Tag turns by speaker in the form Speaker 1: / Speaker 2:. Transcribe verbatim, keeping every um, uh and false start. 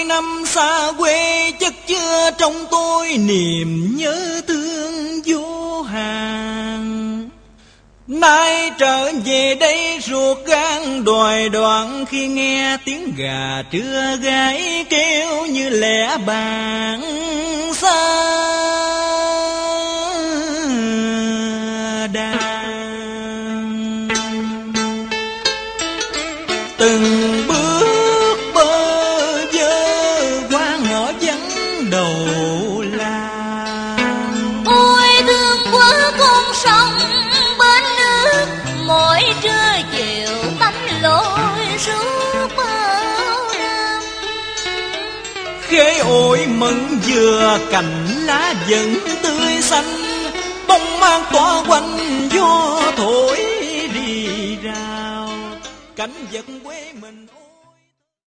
Speaker 1: năm xa quê chất chứa trong tôi niềm nhớ thương vô hạn. Nay trở về đây ruột gan đòi đoạn, khi nghe tiếng gà trưa gáy kêu như lẻ bàn xa đàn. Từng bước bơ vơ qua ngõ vắng đầu làng.
Speaker 2: Ôi thương quá con sông bên nước, mỗi trưa chiều tắm lội suốt bao năm.
Speaker 1: Khế ổi mận dừa cành lá vẫn tươi xanh, bông mang tỏa quanh gió thổi rì rào. Cảnh vật quê